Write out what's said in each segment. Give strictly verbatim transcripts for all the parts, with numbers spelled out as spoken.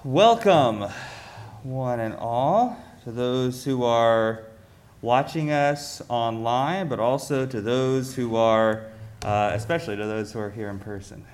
Welcome, one and all, to those who are watching us online, but also to those who are, uh, especially to those who are here in person.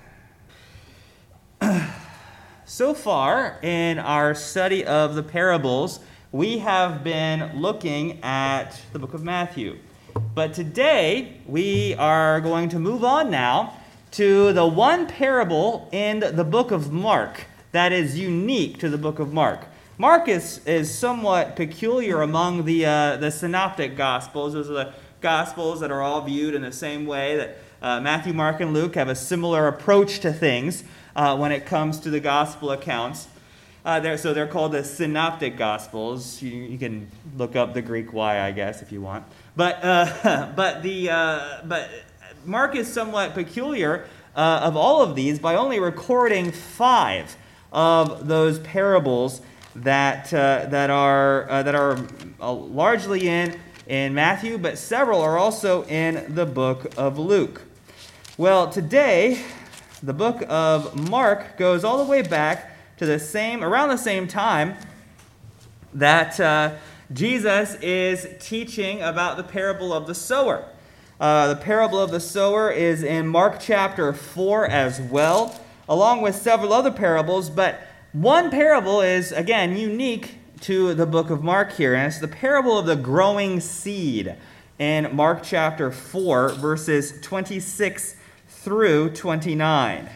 So far, in our study of the parables, we have been looking at the book of Matthew. But today, we are going to move on now to the one parable in the book of Mark that is unique to the book of Mark. Mark is, is somewhat peculiar among the uh, the synoptic gospels. Those are the gospels that are all viewed in the same way, that uh, Matthew, Mark, and Luke have a similar approach to things uh, when it comes to the gospel accounts. Uh, they're, so they're called the synoptic gospels. You, you can look up the Greek Y, I guess, if you want. But uh, but the uh, but Mark is somewhat peculiar uh, of all of these by only recording five of those parables that uh, that are uh, that are uh, largely in in Matthew, but several are also in the book of Luke. Well, today the book of Mark goes all the way back to the same around the same time that uh, Jesus is teaching about the parable of the sower. Uh, the parable of the sower is in Mark chapter four as well, along with several other parables, but one parable is, again, unique to the book of Mark here, and it's the parable of the growing seed in Mark chapter four, verses twenty-six through twenty-nine.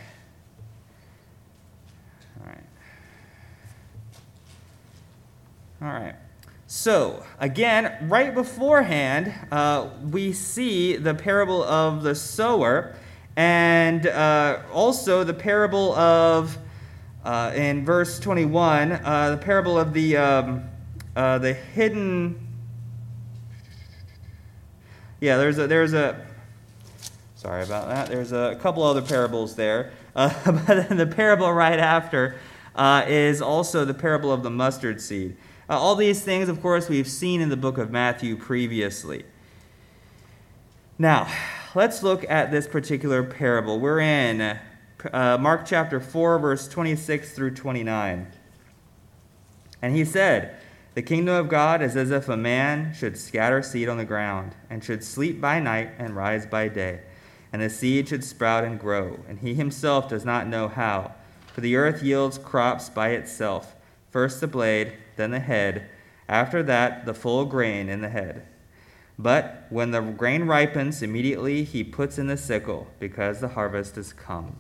All right. All right. So, again, right beforehand, uh, we see the parable of the sower, and uh, also the parable of, uh, in verse twenty-one, uh, the parable of the um, uh, the hidden. Yeah, there's a there's a. Sorry about that. There's a couple other parables there, uh, but then the parable right after uh, is also the parable of the mustard seed. Uh, all these things, of course, we've seen in the book of Matthew previously. Now, let's look at this particular parable. We're in uh, Mark chapter four, verse twenty-six through twenty-nine. And he said, "The kingdom of God is as if a man should scatter seed on the ground, and should sleep by night and rise by day. And the seed should sprout and grow, and he himself does not know how. For the earth yields crops by itself, first the blade, then the head, after that the full grain in the head. But when the grain ripens, immediately he puts in the sickle, because the harvest is come."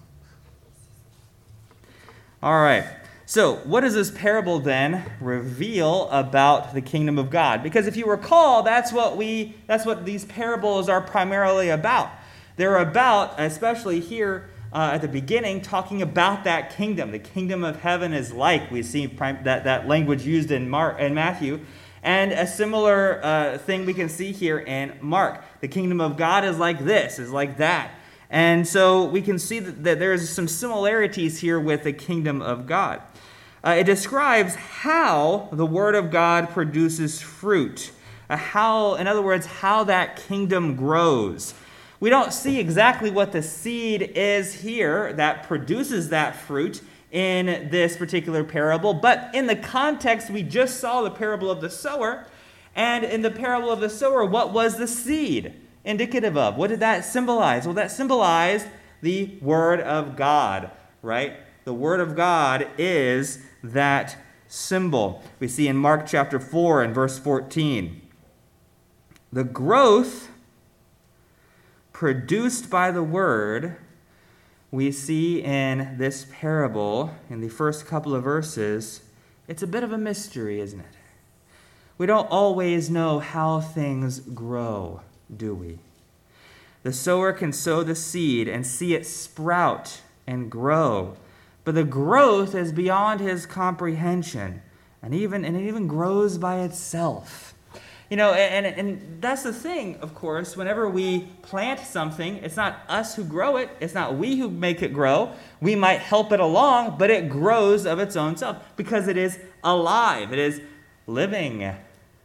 All right, so what does this parable then reveal about the kingdom of God? Because if you recall, that's what we that's what these parables are primarily about. They're about, especially here uh, at the beginning, talking about that kingdom. The kingdom of heaven is like. We see prim- that, that language used in Mark and Matthew. And a similar uh, thing we can see here in Mark. The kingdom of God is like this, is like that. And so we can see that, that there's some similarities here with the kingdom of God. Uh, it describes how the word of God produces fruit. Uh, how, in other words, how that kingdom grows. We don't see exactly what the seed is here that produces that fruit in this particular parable, but in the context, we just saw the parable of the sower, and in the parable of the sower, what was the seed indicative of? What did that symbolize? Well, that symbolized the Word of God, right? The Word of God is that symbol. We see in Mark chapter four and verse fourteen, the growth produced by the Word, we see in this parable, in the first couple of verses, it's a bit of a mystery, isn't it? We don't always know how things grow, do we? The sower can sow the seed and see it sprout and grow, but the growth is beyond his comprehension, and even and it even grows by itself. You know, and, and that's the thing, of course, whenever we plant something, it's not us who grow it, it's not we who make it grow. We might help it along, but it grows of its own self because it is alive, it is living,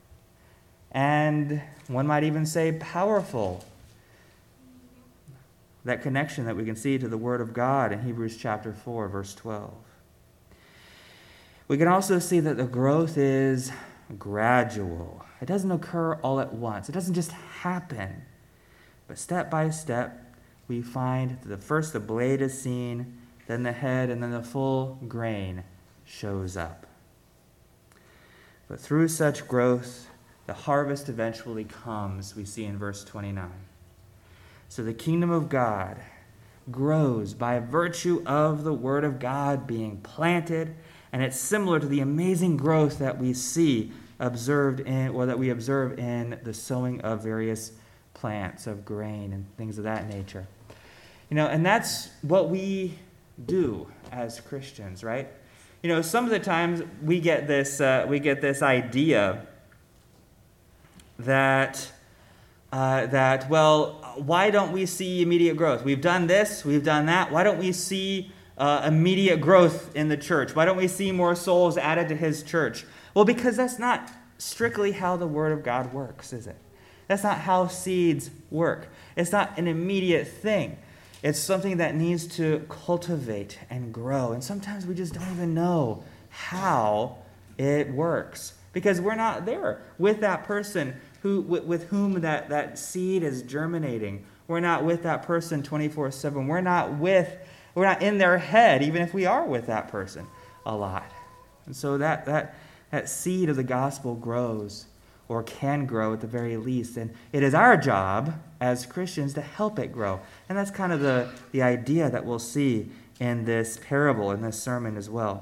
and one might even say powerful. That connection that we can see to the Word of God in Hebrews chapter four, verse twelve. We can also see that the growth is gradual. It doesn't occur all at once. It doesn't just happen. But step by step, we find that the first the blade is seen, then the head, and then the full grain shows up. But through such growth, the harvest eventually comes, we see in verse twenty-nine. So the kingdom of God grows by virtue of the word of God being planted, and it's similar to the amazing growth that we see observed in, or that we observe in the sowing of various plants of grain and things of that nature. You know, and that's what we do as Christians, right? You know, some of the times we get this uh, we get this idea that uh, that well, why don't we see immediate growth? We've done this, we've done that. Why don't we see uh, immediate growth in the church? Why don't we see more souls added to His church? Well, because that's not strictly how the Word of God works, is it? That's not how seeds work. It's not an immediate thing. It's something that needs to cultivate and grow. And sometimes we just don't even know how it works because we're not there with that person who, with, with whom that, that seed is germinating. We're not with that person twenty-four seven. We're not with, we're not in their head, even if we are with that person a lot. And so that that that seed of the gospel grows, or can grow at the very least. And it is our job as Christians to help it grow. And that's kind of the, the idea that we'll see in this parable, in this sermon as well.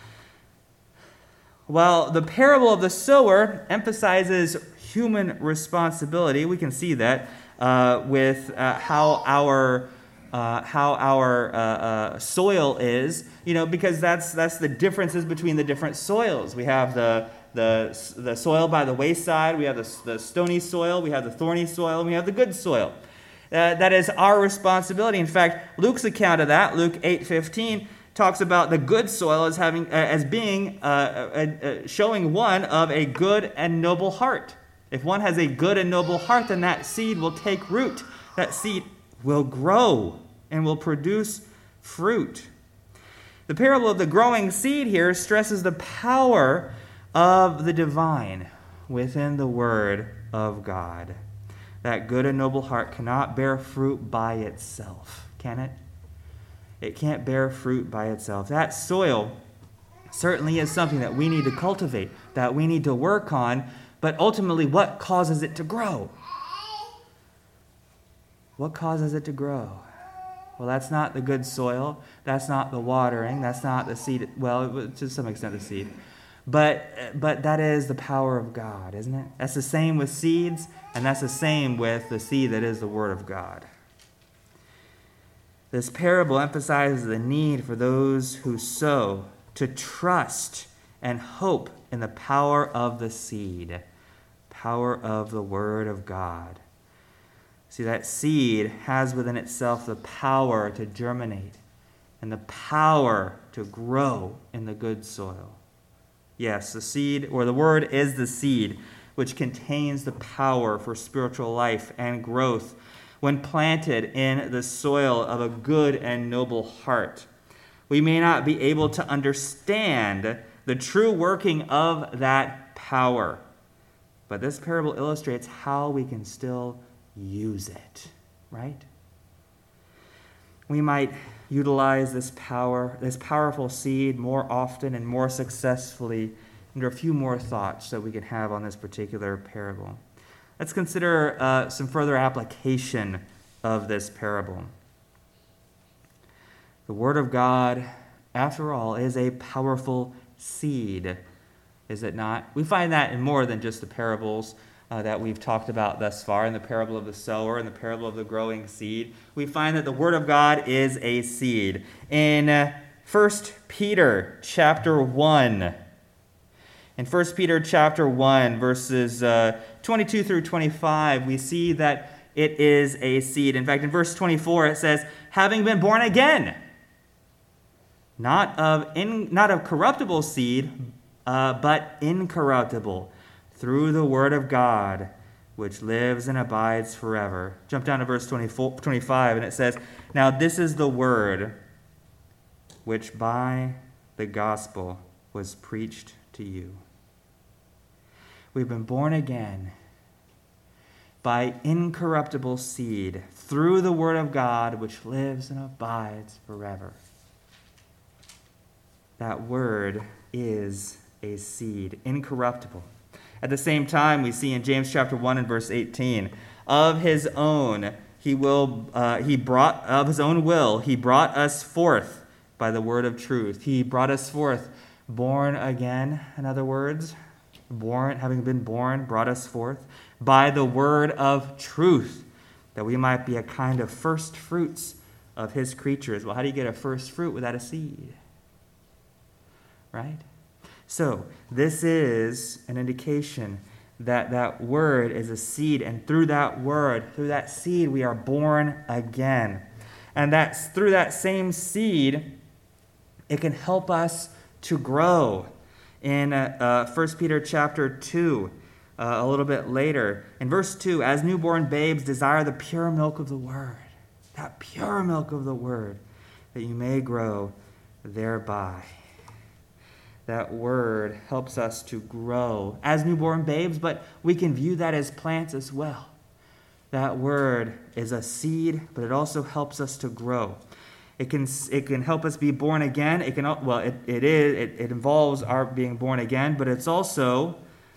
While the parable of the sower emphasizes human responsibility, we can see that uh, with uh, how our uh, how our uh, uh, soil is, you know, because that's that's the differences between the different soils. We have the The, the soil by the wayside, we have the, the stony soil, we have the thorny soil, and we have the good soil. Uh, that is our responsibility. In fact, Luke's account of that, Luke eight fifteen, talks about the good soil as having uh, as being uh, uh, uh, showing one of a good and noble heart. If one has a good and noble heart, then that seed will take root. That seed will grow and will produce fruit. The parable of the growing seed here stresses the power of the divine within the Word of God. That good and noble heart cannot bear fruit by itself, can it? It can't bear fruit by itself. That soil certainly is something that we need to cultivate, that we need to work on, but ultimately, what causes it to grow? What causes it to grow? Well, that's not the good soil. That's not the watering. That's not the seed. Well, to some extent, the seed. But but that is the power of God, isn't it? That's the same with seeds, and that's the same with the seed that is the Word of God. This parable emphasizes the need for those who sow to trust and hope in the power of the seed, power of the Word of God. See, that seed has within itself the power to germinate and the power to grow in the good soil. Yes, the seed, or the Word is the seed, which contains the power for spiritual life and growth when planted in the soil of a good and noble heart. We may not be able to understand the true working of that power, but this parable illustrates how we can still use it, right? We might utilize this power, this powerful seed more often and more successfully. And there are a few more thoughts that we can have on this particular parable. Let's consider uh, some further application of this parable. The Word of God, after all, is a powerful seed, is it not? We find that in more than just the parables Uh, that we've talked about thus far, in the parable of the sower and the parable of the growing seed. We find that the Word of God is a seed. In uh, First Peter chapter one, in First Peter chapter one, verses uh, twenty-two through twenty-five, we see that it is a seed. In fact, in verse twenty-four, it says, having been born again, not of in, not of corruptible seed, uh, but incorruptible, through the Word of God, which lives and abides forever. Jump down to verse twenty-four, twenty-five, and it says, now this is the Word which by the gospel was preached to you. We've been born again by incorruptible seed through the word of God, which lives and abides forever. That word is a seed, incorruptible. At the same time, we see in James chapter one and verse eighteen, of his own he will uh, he brought of his own will he brought us forth by the word of truth. He brought us forth, born again, in other words, born, having been born, brought us forth by the word of truth, that we might be a kind of first fruits of his creatures. Well, how do you get a first fruit without a seed? Right? So, this is an indication that that word is a seed, and through that word, through that seed, we are born again. And that's through that same seed, it can help us to grow. In uh, uh, First Peter chapter two, uh, a little bit later, in verse two, as newborn babes desire the pure milk of the word, that pure milk of the word, that you may grow thereby. That word helps us to grow as newborn babes, but we can view that as plants as well. That word is a seed, but it also helps us to grow. It can it can help us be born again. It can well it, it is it, it involves our being born again, but it's also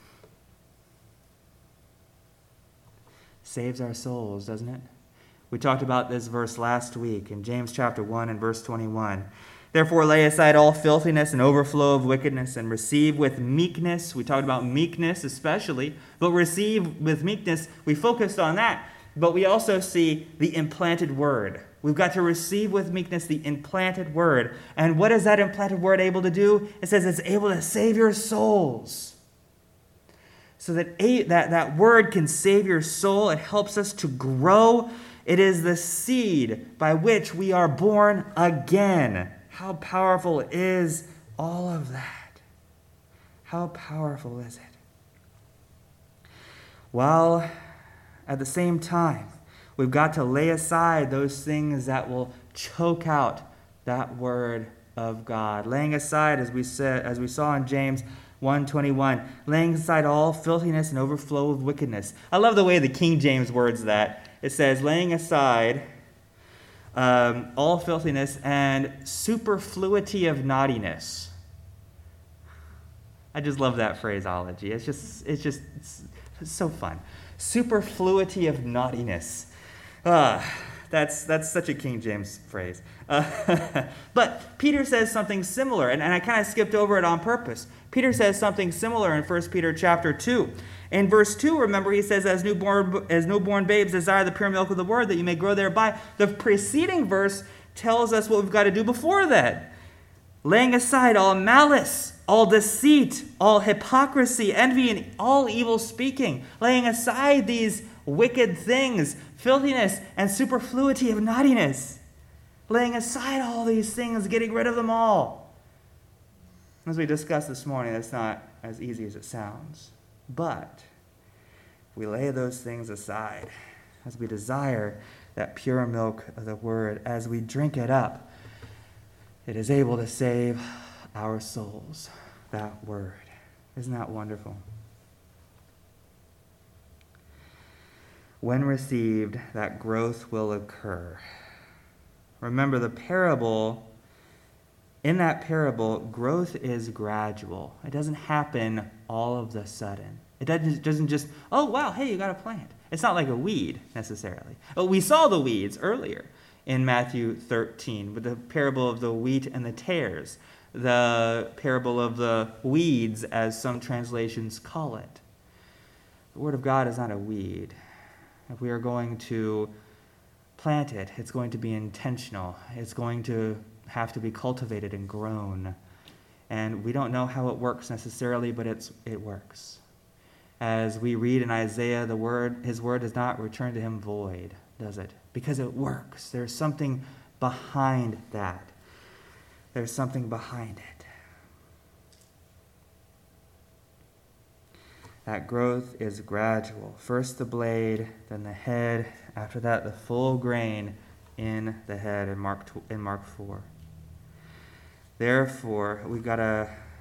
saves our souls, doesn't it? We talked about this verse last week in James chapter one and verse twenty-one. Therefore lay aside all filthiness and overflow of wickedness, and receive with meekness. We talked about meekness especially, but receive with meekness, we focused on that. But we also see the implanted word. We've got to receive with meekness the implanted word. And what is that implanted word able to do? It says it's able to save your souls. So that, a, that, that word can save your soul. It helps us to grow. It is the seed by which we are born again. How powerful is all of that? How powerful is it? While at the same time, we've got to lay aside those things that will choke out that word of God. Laying aside, as we said, as we saw in James one twenty-one, laying aside all filthiness and overflow of wickedness. I love the way the King James words that. It says, laying aside Um, all filthiness and superfluity of naughtiness. I just love that phraseology. It's just, it's just, it's, it's so fun. Superfluity of naughtiness. Uh, that's that's such a King James phrase. Uh, but Peter says something similar, and, and I kind of skipped over it on purpose. Peter says something similar in First Peter chapter two. In verse two, remember, he says, as newborn, as newborn babes desire the pure milk of the word, that you may grow thereby. The preceding verse tells us what we've got to do before that. Laying aside all malice, all deceit, all hypocrisy, envy, and all evil speaking. Laying aside these wicked things, filthiness, and superfluity of naughtiness. Laying aside all these things, getting rid of them all. As we discussed this morning, that's not as easy as it sounds. But we lay those things aside as we desire that pure milk of the word. As we drink it up, it is able to save our souls, that word. Isn't that wonderful? When received, that growth will occur. Remember, the parable, in that parable, growth is gradual. It doesn't happen all of a sudden. It doesn't, doesn't just, oh, wow, hey, you got a plant. It's not like a weed, necessarily. But we saw the weeds earlier in Matthew thirteen with the parable of the wheat and the tares, the parable of the weeds, as some translations call it. The Word of God is not a weed. If we are going to plant it, it's going to be intentional. It's going to have to be cultivated and grown. And we don't know how it works necessarily, but it's it works. As we read in Isaiah, the word, his word does not return to him void, does it? Because it works. There's something behind that. There's something behind it. That growth is gradual. First the blade, then the head. After that, the full grain in the head in Mark in Mark four. Therefore, we've got to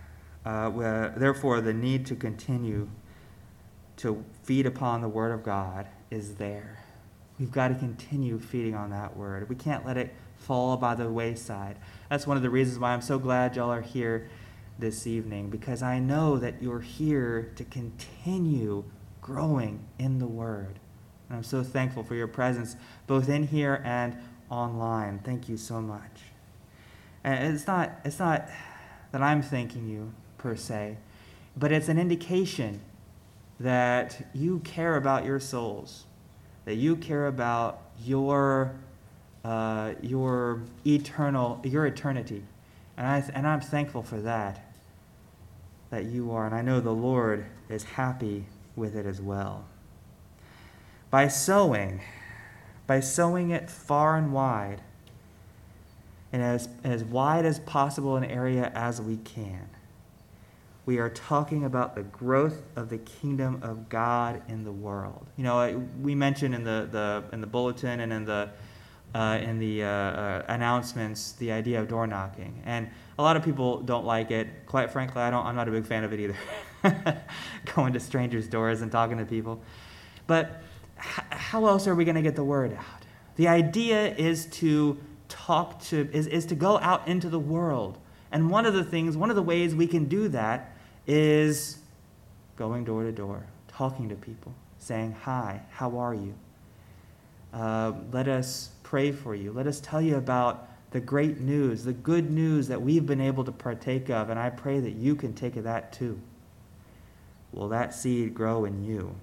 uh, where, therefore, the need to continue to feed upon the Word of God is there. We've got to continue feeding on that Word. We can't let it fall by the wayside. That's one of the reasons why I'm so glad y'all are here this evening, because I know that you're here to continue growing in the Word. And I'm so thankful for your presence, both in here and online. Thank you so much. And it's not, it's not that I'm thanking you, per se, but it's an indication that you care about your souls, that you care about your uh, your eternal, your eternity. And, I, and I'm thankful for that, that you are. And I know the Lord is happy with it as well. By sowing, by sowing it far and wide, and as, as wide as possible an area as we can, we are talking about the growth of the kingdom of God in the world. You know, we mentioned in the, the in the bulletin and in the uh, in the uh, uh, announcements the idea of door knocking, and a lot of people don't like it. Quite frankly, I don't. I'm not a big fan of it either. Going to strangers' doors and talking to people, but h- how else are we going to get the word out? The idea is to talk to is is to go out into the world, and one of the things, one of the ways we can do that is going door to door, talking to people, saying, hi, how are you? Uh, let us pray for you. Let us tell you about the great news, the good news that we've been able to partake of, and I pray that you can take of that too. Will that seed grow in you?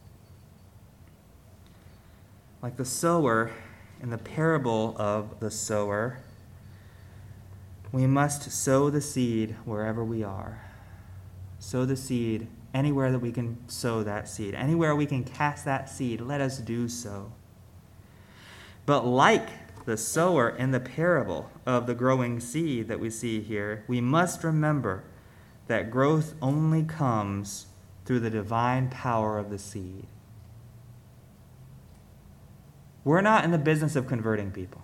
Like the sower in the parable of the sower, we must sow the seed wherever we are. Sow the seed anywhere that we can sow that seed. Anywhere we can cast that seed, let us do so. But like the sower in the parable of the growing seed that we see here, we must remember that growth only comes through the divine power of the seed. We're not in the business of converting people.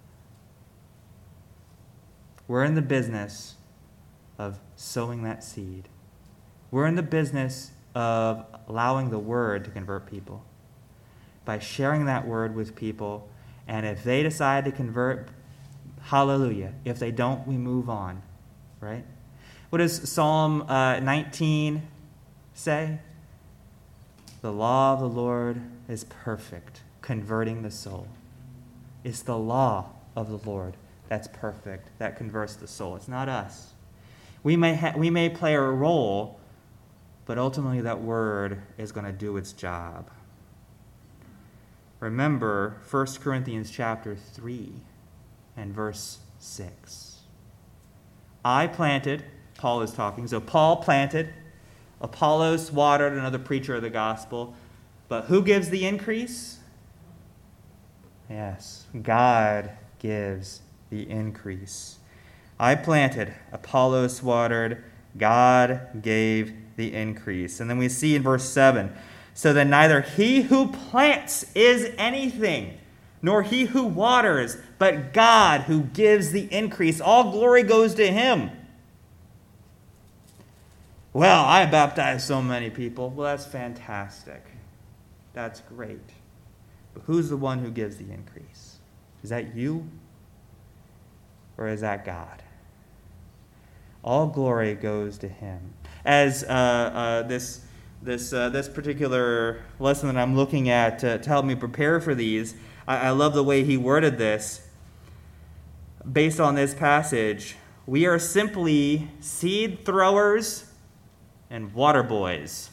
We're in the business of sowing that seed. We're in the business of allowing the word to convert people by sharing that word with people. And if they decide to convert, hallelujah. If they don't, we move on, right? What does Psalm uh, nineteen say? The law of the Lord is perfect, converting the soul. It's the law of the Lord that's perfect, that converts the soul. It's not us. We may ha- we may play a role, but ultimately that word is going to do its job. Remember First Corinthians chapter three and verse six. I planted, Paul is talking, so Paul planted, Apollos watered, another preacher of the gospel, but who gives the increase? Yes, God gives the increase. I planted, Apollos watered, God gave the increase. And then we see in verse seven, so that neither he who plants is anything, nor he who waters, but God who gives the increase. All glory goes to him. Well, I baptized so many people. Well, that's fantastic. That's great. But who's the one who gives the increase? Is that you? Or is that God? All glory goes to him. As uh, uh, this this uh, this particular lesson that I'm looking at to, to help me prepare for these, I, I love the way he worded this. Based on this passage, we are simply seed throwers and water boys.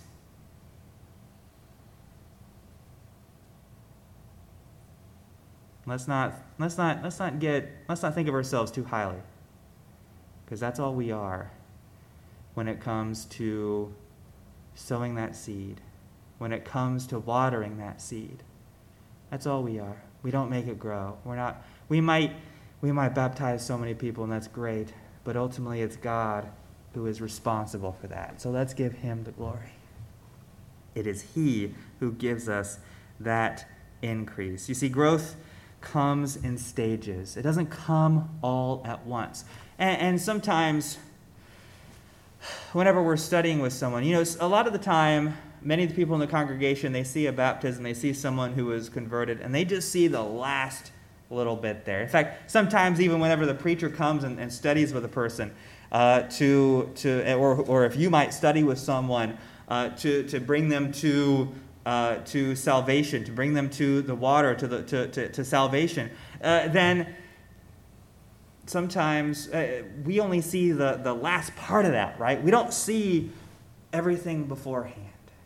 Let's not let's not let's not get let's not think of ourselves too highly, because that's all we are when it comes to sowing that seed, when it comes to watering that seed. That's all we are. We don't make it grow. We're not we might we might baptize so many people, and that's great, but ultimately it's God who is responsible for that. So let's give him the glory. It is he who gives us that increase. You see, growth comes in stages. It doesn't come all at once. And, and sometimes whenever we're studying with someone, you know, a lot of the time, many of the people in the congregation, they see a baptism, they see someone who is converted, and they just see the last little bit there. In fact, sometimes even whenever the preacher comes and, and studies with a person, uh, to to or or if you might study with someone, uh, to to bring them to uh, to salvation, to bring them to the water, to the to to, to salvation, uh, then sometimes uh, we only see the the last part of that, right? We don't see everything beforehand.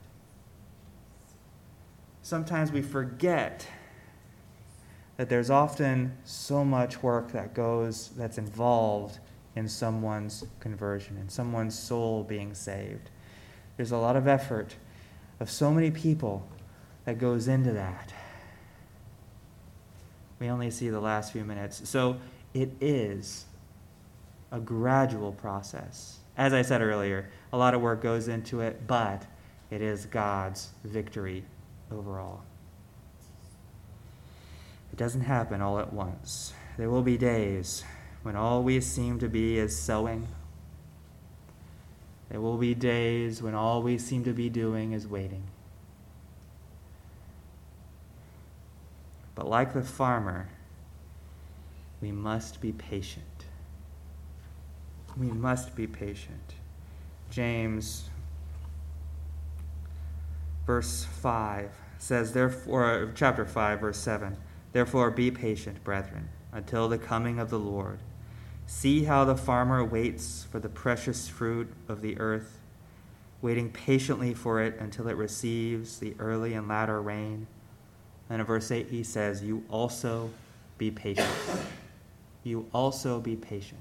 Sometimes we forget that there's often so much work that goes, that's involved in someone's conversion, in someone's soul being saved. There's a lot of effort of so many people that goes into that. We only see the last few minutes. So it is a gradual process. As I said earlier, a lot of work goes into it, but it is God's victory overall. It doesn't happen all at once. There will be days when all we seem to be is sowing. There will be days when all we seem to be doing is waiting. But like the farmer, we must be patient. We must be patient. James, verse five, says, therefore, chapter five, verse seven, therefore be patient, brethren, until the coming of the Lord. See how the farmer waits for the precious fruit of the earth, waiting patiently for it until it receives the early and latter rain. And in verse eight he says, you also be patient. You also be patient.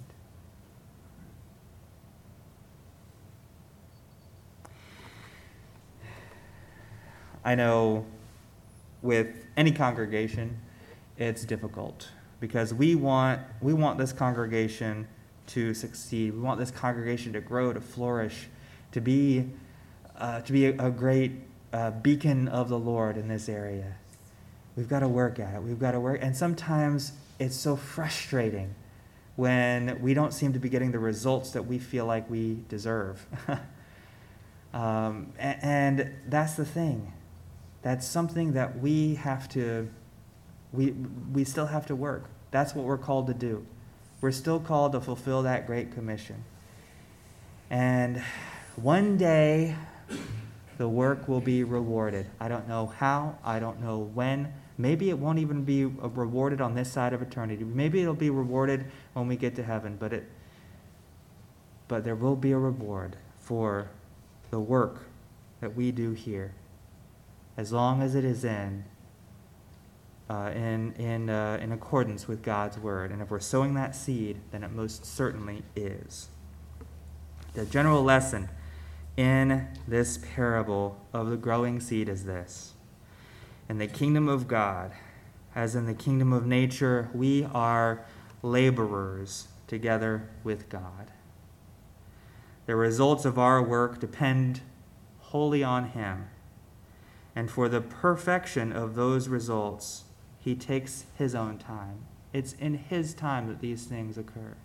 I know with any congregation, it's difficult because we want we want this congregation to succeed. We want this congregation to grow, to flourish, to be uh, to be a, a great uh, beacon of the Lord in this area. We've got to work at it. We've got to work, and sometimes it's so frustrating when we don't seem to be getting the results that we feel like we deserve. um, and, and that's the thing. That's something that we have to, we we still have to work. That's what we're called to do. We're still called to fulfill that Great Commission. And one day, the work will be rewarded. I don't know how, I don't know when. Maybe it won't even be rewarded on this side of eternity. Maybe it'll be rewarded when we get to heaven, but it, but there will be a reward for the work that we do here, as long as it is in uh, in in uh, in accordance with God's word. And if we're sowing that seed, then it most certainly is. The general lesson in this parable of the growing seed is this: in the kingdom of God, as in the kingdom of nature, we are laborers together with God. The results of our work depend wholly on Him. And for the perfection of those results, He takes His own time. It's in His time that these things occur.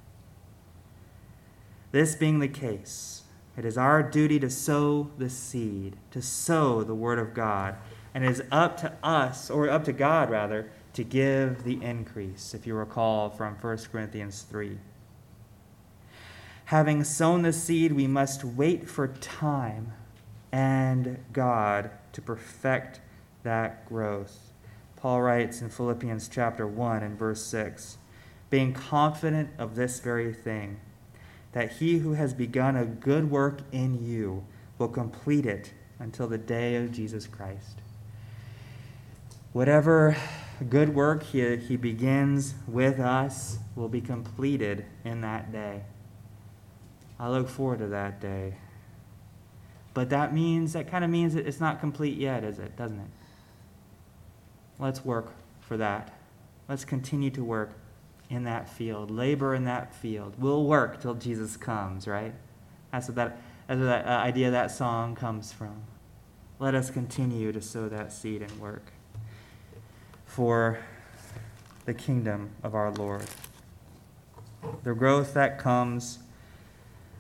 This being the case, it is our duty to sow the seed, to sow the word of God. And it is up to us, or up to God rather, to give the increase, if you recall from First Corinthians three. Having sown the seed, we must wait for time and God to perfect that growth. Paul writes in Philippians chapter one and verse six, being confident of this very thing, that he who has begun a good work in you will complete it until the day of Jesus Christ. Whatever good work he, he begins with us will be completed in that day. I look forward to that day. But that means, that kind of means that it's not complete yet, is it? Doesn't it? Let's work for that. Let's continue to work in that field. Labor in that field. We'll work till Jesus comes, right? That's what that, that's what that uh, idea of that song comes from. Let us continue to sow that seed and work for the kingdom of our Lord. The growth that comes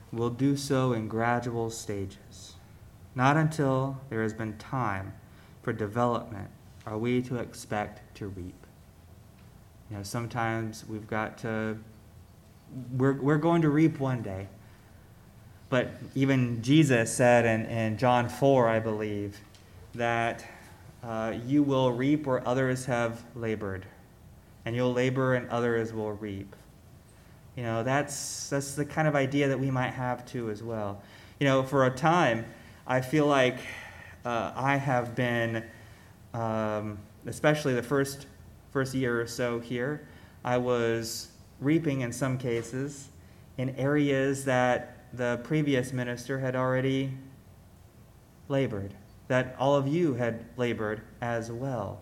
will do so in gradual stages. Not until there has been time for development are we to expect to reap. You know, sometimes we've got to, we're, we're going to reap one day. But even Jesus said in, in John four, I believe, that uh, you will reap where others have labored, and you'll labor and others will reap. You know, that's that's the kind of idea that we might have too as well. You know, for a time, I feel like uh, I have been, um, especially the first first year or so here, I was reaping in some cases in areas that the previous minister had already labored, that all of you had labored as well.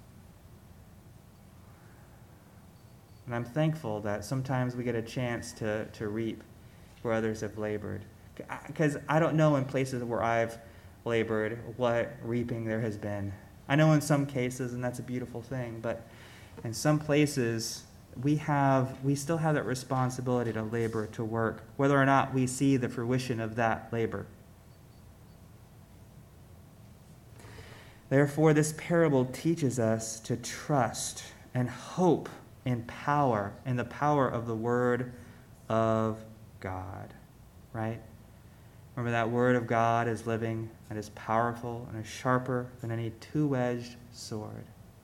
And I'm thankful that sometimes we get a chance to, to reap where others have labored. Because I don't know in places where I've labored what reaping there has been. I know in some cases, and that's a beautiful thing, but in some places we have we still have that responsibility to labor, to work, whether or not we see the fruition of that labor. Therefore, this parable teaches us to trust and hope in power, in the power of the Word of God, right? Remember that Word of God is living and is powerful and is sharper than any two-edged sword.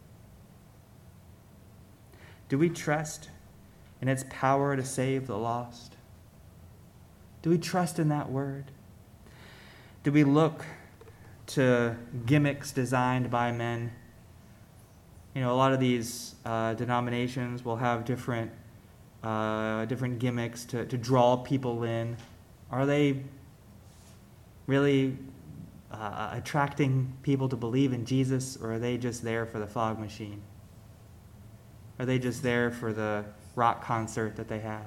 Do we trust in its power to save the lost? Do we trust in that Word? Do we look to gimmicks designed by men? You know, a lot of these uh, denominations will have different uh, different gimmicks to, to draw people in. Are they really uh, attracting people to believe in Jesus, or are they just there for the fog machine? Are they just there for the rock concert that they have?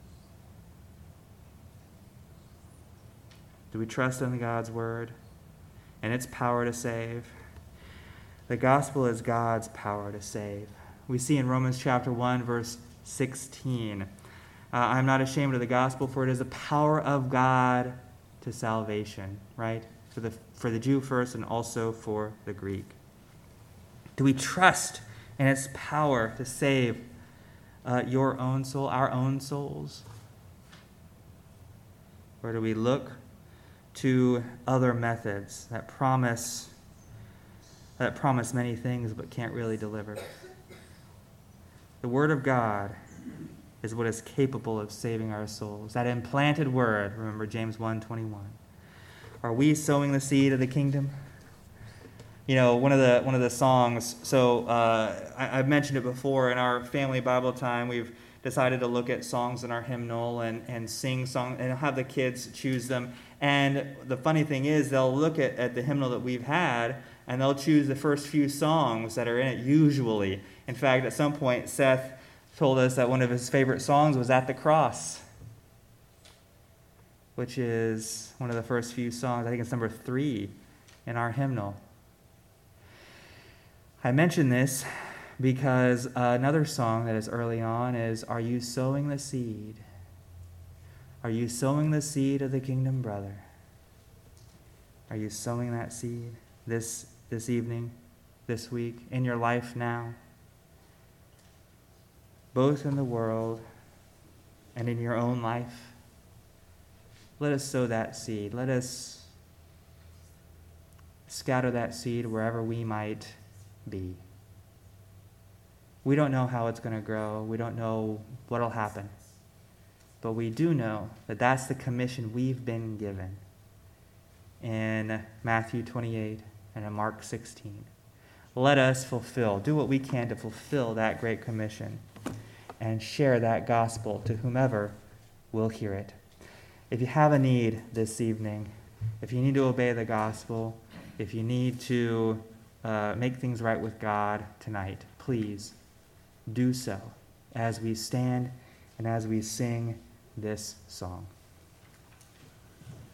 Do we trust in God's Word and its power to save? The gospel is God's power to save. We see in Romans chapter one, verse sixteen, uh, I'm not ashamed of the gospel, for it is the power of God to salvation, right? For the, for the Jew first and also for the Greek. Do we trust in its power to save uh, your own soul, our own souls? Or do we look to other methods that promise that promise many things but can't really deliver? The Word of God is what is capable of saving our souls. That implanted Word, remember James one twenty-one. Are we sowing the seed of the kingdom? You know, one of the one of the songs, so uh, I, I've mentioned it before, in our family Bible time, we've decided to look at songs in our hymnal and, and sing songs and have the kids choose them. And the funny thing is, they'll look at, at the hymnal that we've had, and they'll choose the first few songs that are in it usually. In fact, at some point, Seth told us that one of his favorite songs was At the Cross, which is one of the first few songs. I think it's number three in our hymnal. I mention this because another song that is early on is, Are you sowing the seed? Are you sowing the seed of the kingdom, brother? Are you sowing that seed this this evening, this week, in your life now? Both in the world and in your own life. Let us sow that seed. Let us scatter that seed wherever we might be. We don't know how it's going to grow. We don't know what will happen. But we do know that that's the commission we've been given in Matthew twenty-eight and in Mark sixteen. Let us fulfill, do what we can to fulfill that great commission and share that gospel to whomever will hear it. If you have a need this evening, if you need to obey the gospel, if you need to uh, make things right with God tonight, please do so as we stand and as we sing this song.